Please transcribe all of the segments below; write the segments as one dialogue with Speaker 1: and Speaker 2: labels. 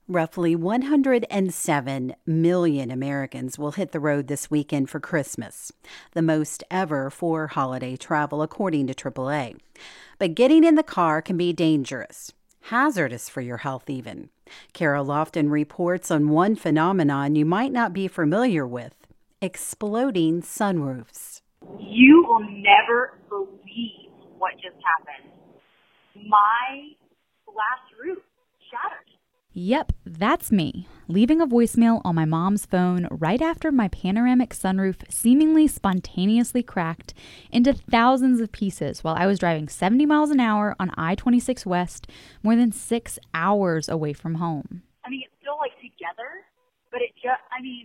Speaker 1: Roughly 107 million Americans will hit the road this weekend for Christmas, the most ever for holiday travel, according to AAA. But getting in the car can be dangerous, hazardous for your health even. Kara Lofton reports on one phenomenon you might not be familiar with: exploding sunroofs.
Speaker 2: You will never believe what just happened. My glass roof shattered.
Speaker 3: Yep, that's me, leaving a voicemail on my mom's phone right after my panoramic sunroof seemingly spontaneously cracked into thousands of pieces while I was driving 70 miles an hour on I-26 West, more than 6 hours away from home.
Speaker 2: I mean, it's still together, but it just,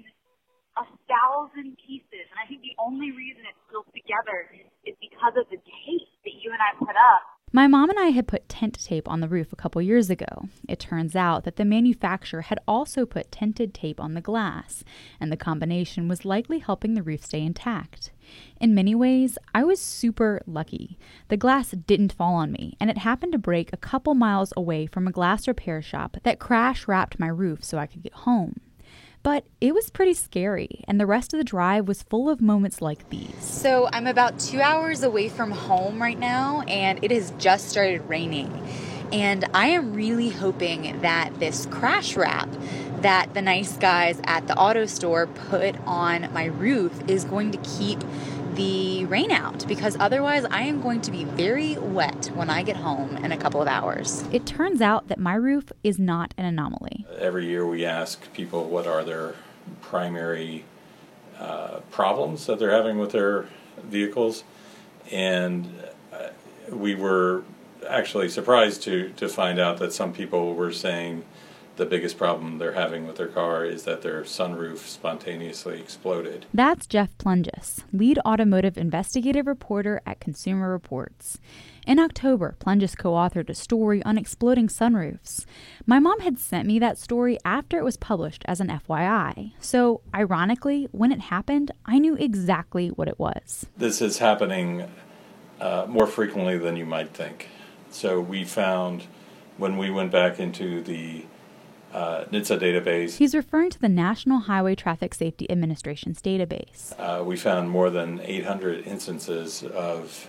Speaker 2: 1,000 pieces. And I think the only reason it's still together is because of the tape that you and I put up.
Speaker 3: My mom and I had put tent tape on the roof a couple years ago. It turns out that the manufacturer had also put tinted tape on the glass, and the combination was likely helping the roof stay intact. In many ways, I was super lucky. The glass didn't fall on me, and it happened to break a couple miles away from a glass repair shop that crash wrapped my roof so I could get home. But it was pretty scary, and the rest of the drive was full of moments like these. So I'm about 2 hours away from home right now, and it has just started raining. And I am really hoping that this crash wrap that the nice guys at the auto store put on my roof is going to keep the rain out, because otherwise I am going to be very wet when I get home in a couple of hours. It turns out that my roof is not an anomaly.
Speaker 4: Every year we ask people what are their primary problems that they're having with their vehicles, and we were actually surprised to find out that some people were saying the biggest problem they're having with their car is that their sunroof spontaneously exploded.
Speaker 3: That's Jeff Plunges, lead automotive investigative reporter at Consumer Reports. In October, Plunges co-authored a story on exploding sunroofs. My mom had sent me that story after it was published as an FYI. So, ironically, when it happened, I knew exactly what it was.
Speaker 4: This is happening more frequently than you might think. So we found, when we went back into the NHTSA database.
Speaker 3: He's referring to the National Highway Traffic Safety Administration's database.
Speaker 4: We found more than 800 instances of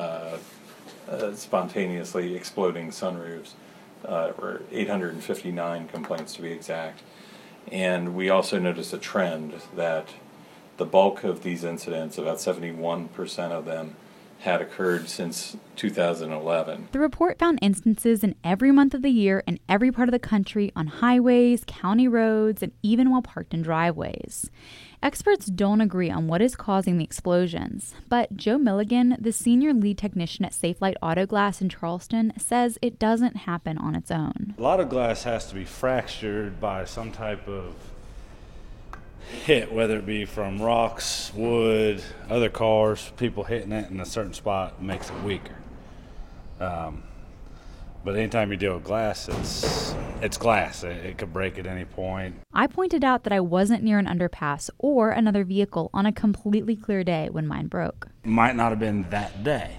Speaker 4: spontaneously exploding sunroofs, or 859 complaints to be exact. And we also noticed a trend that the bulk of these incidents, about 71% of them, had occurred since 2011.
Speaker 3: The report found instances in every month of the year in every part of the country, on highways, county roads, and even while parked in driveways. Experts don't agree on what is causing the explosions, but Joe Milligan, the senior lead technician at Safelite Auto Glass in Charleston, says it doesn't happen on its own.
Speaker 5: A lot of glass has to be fractured by some type of hit, whether it be from rocks, wood, other cars, people hitting it in a certain spot makes it weaker. But anytime you deal with glass, it's glass. It could break at any point.
Speaker 3: I pointed out that I wasn't near an underpass or another vehicle on a completely clear day when mine broke.
Speaker 5: Might not have been that day.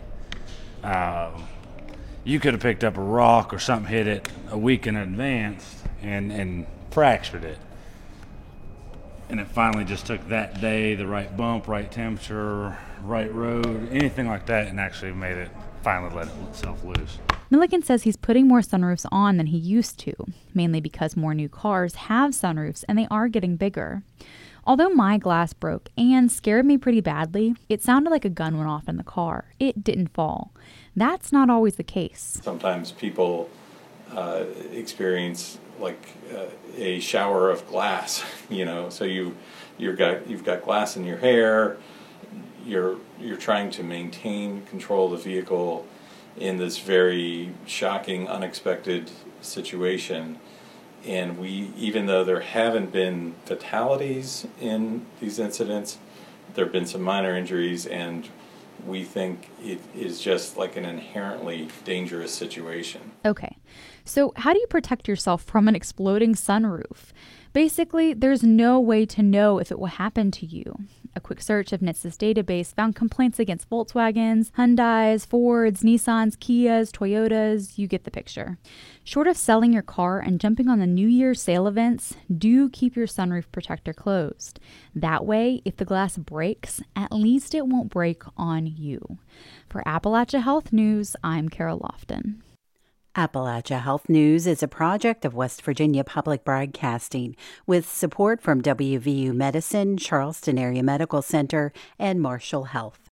Speaker 5: You could have picked up a rock or something, hit it a week in advance and fractured it. And it finally just took that day, the right bump, right temperature, right road, anything like that, and actually made it finally let itself loose.
Speaker 3: Milligan says he's putting more sunroofs on than he used to, mainly because more new cars have sunroofs and they are getting bigger. Although my glass broke and scared me pretty badly, it sounded like a gun went off in the car. It didn't fall. That's not always the case.
Speaker 4: Sometimes people experience a shower of glass, so you've got glass in your hair. You're trying to maintain control of the vehicle in this very shocking, unexpected situation. And even though there haven't been fatalities in these incidents, there have been some minor injuries, and we think it is just like an inherently dangerous situation.
Speaker 3: Okay, so how do you protect yourself from an exploding sunroof? Basically, there's no way to know if it will happen to you. A quick search of NHTSA's database found complaints against Volkswagens, Hyundais, Fords, Nissans, Kias, Toyotas. You get the picture. Short of selling your car and jumping on the New Year's sale events, do keep your sunroof protector closed. That way, if the glass breaks, at least it won't break on you. For Appalachia Health News, I'm Carol Lofton.
Speaker 1: Appalachia Health News is a project of West Virginia Public Broadcasting with support from WVU Medicine, Charleston Area Medical Center, and Marshall Health.